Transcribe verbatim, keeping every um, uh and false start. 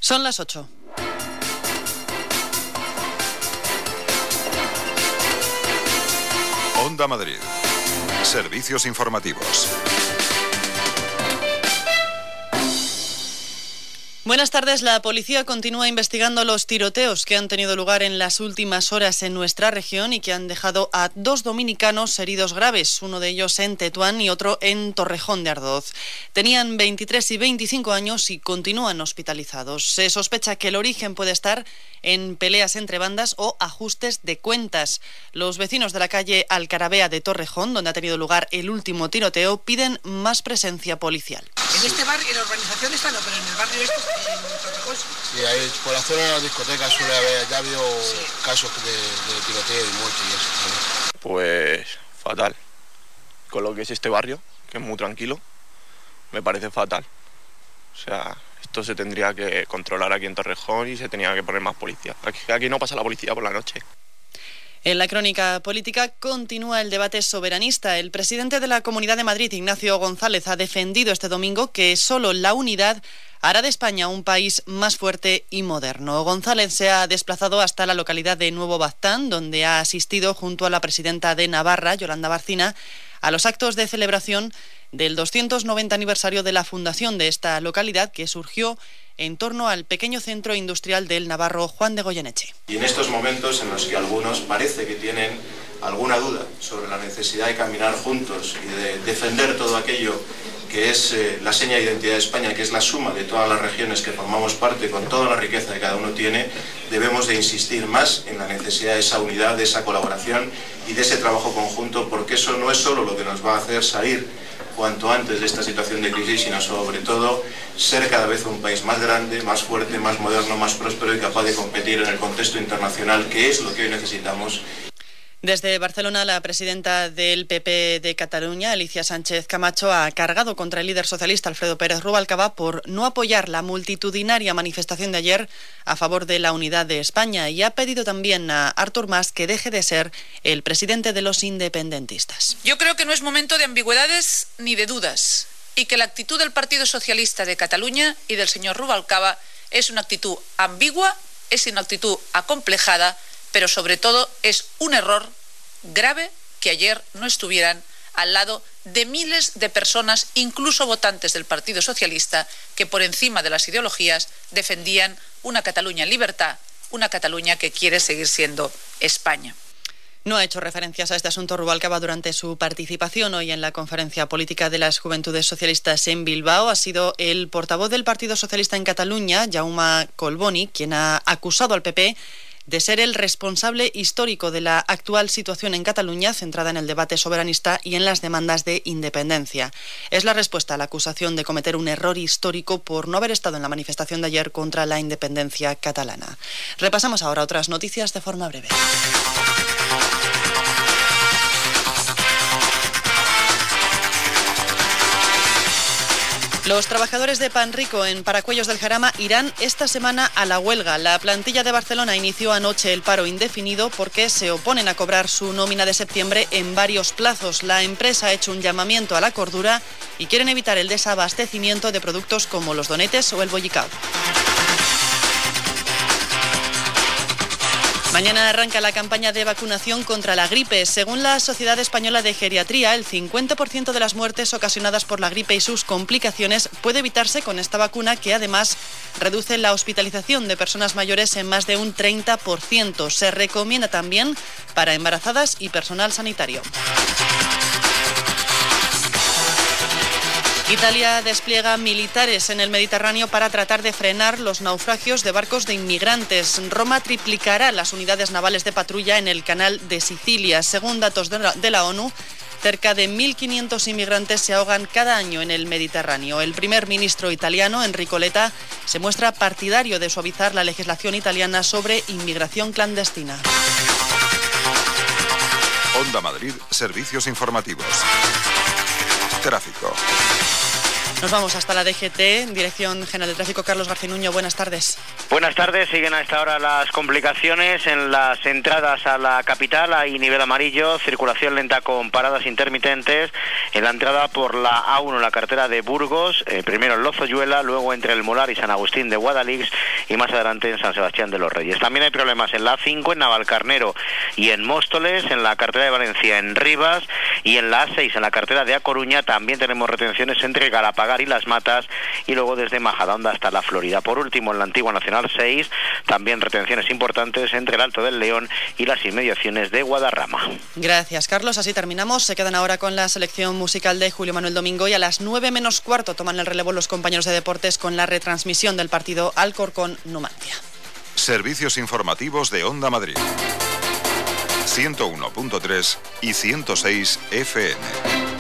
Son las ocho. Onda Madrid. Servicios informativos. Buenas tardes. La policía continúa investigando los tiroteos que han tenido lugar en las últimas horas en nuestra región y que han dejado a dos dominicanos heridos graves, uno de ellos en Tetuán y otro en Torrejón de Ardoz. Tenían veintitrés y veinticinco años y continúan hospitalizados. Se sospecha que el origen puede estar en peleas entre bandas o ajustes de cuentas. Los vecinos de la calle Alcarabea de Torrejón, donde ha tenido lugar el último tiroteo, piden más presencia policial. En este barrio, en la urbanización está no, pero en el barrio este, en Torrejón. Sí, ahí, por la zona de la discoteca suele haber, ya ha habido sí. casos de, de tiroteo y muerte y eso, ¿sabes? Pues fatal. Con lo que es este barrio, que es muy tranquilo, me parece fatal. O sea, esto se tendría que controlar aquí en Torrejón y se tenía que poner más policía. Aquí, aquí no pasa la policía por la noche. En la crónica política continúa el debate soberanista. El presidente de la Comunidad de Madrid, Ignacio González, ha defendido este domingo que solo la unidad hará de España un país más fuerte y moderno. González se ha desplazado hasta la localidad de Nuevo Baztán, donde ha asistido junto a la presidenta de Navarra, Yolanda Barcina, a los actos de celebración del doscientos noventa aniversario de la fundación de esta localidad, que surgió en torno al pequeño centro industrial del navarro Juan de Goyeneche. Y en estos momentos en los que algunos parece que tienen alguna duda sobre la necesidad de caminar juntos y de defender todo aquello que es eh, la seña de identidad de España, que es la suma de todas las regiones que formamos parte con toda la riqueza que cada uno tiene, debemos de insistir más en la necesidad de esa unidad, de esa colaboración y de ese trabajo conjunto, porque eso no es solo lo que nos va a hacer salir cuanto antes de esta situación de crisis, sino sobre todo ser cada vez un país más grande, más fuerte, más moderno, más próspero y capaz de competir en el contexto internacional, que es lo que hoy necesitamos. Desde Barcelona, la presidenta del P P de Cataluña, Alicia Sánchez Camacho, ha cargado contra el líder socialista Alfredo Pérez Rubalcaba por no apoyar la multitudinaria manifestación de ayer a favor de la unidad de España y ha pedido también a Artur Mas que deje de ser el presidente de los independentistas. Yo creo que no es momento de ambigüedades ni de dudas y que la actitud del Partido Socialista de Cataluña y del señor Rubalcaba es una actitud ambigua, es una actitud acomplejada, pero sobre todo es un error grave que ayer no estuvieran al lado de miles de personas, incluso votantes del Partido Socialista, que por encima de las ideologías defendían una Cataluña en libertad, una Cataluña que quiere seguir siendo España. No ha hecho referencias a este asunto Rubalcaba durante su participación hoy en la conferencia política de las Juventudes Socialistas en Bilbao. Ha sido el portavoz del Partido Socialista en Cataluña, Jaume Collboni, quien ha acusado al P P de ser el responsable histórico de la actual situación en Cataluña, centrada en el debate soberanista y en las demandas de independencia. Es la respuesta a la acusación de cometer un error histórico por no haber estado en la manifestación de ayer contra la independencia catalana. Repasamos ahora otras noticias de forma breve. Los trabajadores de Panrico en Paracuellos del Jarama irán esta semana a la huelga. La plantilla de Barcelona inició anoche el paro indefinido porque se oponen a cobrar su nómina de septiembre en varios plazos. La empresa ha hecho un llamamiento a la cordura y quieren evitar el desabastecimiento de productos como los donetes o el bollicao. Mañana arranca la campaña de vacunación contra la gripe. Según la Sociedad Española de Geriatría, el cincuenta por ciento de las muertes ocasionadas por la gripe y sus complicaciones puede evitarse con esta vacuna, que además reduce la hospitalización de personas mayores en más de un treinta por ciento. Se recomienda también para embarazadas y personal sanitario. Italia despliega militares en el Mediterráneo para tratar de frenar los naufragios de barcos de inmigrantes. Roma triplicará las unidades navales de patrulla en el canal de Sicilia. Según datos de la, de la ONU, cerca de mil quinientos inmigrantes se ahogan cada año en el Mediterráneo. El primer ministro italiano, Enrico Letta, se muestra partidario de suavizar la legislación italiana sobre inmigración clandestina. Onda Madrid, servicios informativos. Tráfico. Nos vamos hasta la D G T, Dirección General de Tráfico. Carlos García Nuño, buenas tardes. Buenas tardes, siguen a esta hora las complicaciones en las entradas a la capital. Hay nivel amarillo, circulación lenta con paradas intermitentes en la entrada por la A uno, la carretera de Burgos, eh, primero en Lozoyuela, luego entre el Molar y San Agustín de Guadalix y más adelante en San Sebastián de los Reyes. También hay problemas en la A cinco, en Navalcarnero y en Móstoles, en la carretera de Valencia en Rivas y en la A seis, en la carretera de A Coruña. También tenemos retenciones entre Galapagar y Las Matas y luego desde Majadahonda hasta la Florida. Por último, en la antigua Nacional seis, también retenciones importantes entre el Alto del León y las inmediaciones de Guadarrama. Gracias, Carlos. Así terminamos. Se quedan ahora con la selección musical de Julio Manuel Domingo y a las nueve menos cuarto toman el relevo los compañeros de deportes con la retransmisión del partido Alcorcón-Numancia. Servicios informativos de Onda Madrid. ciento uno punto tres y ciento seis F M.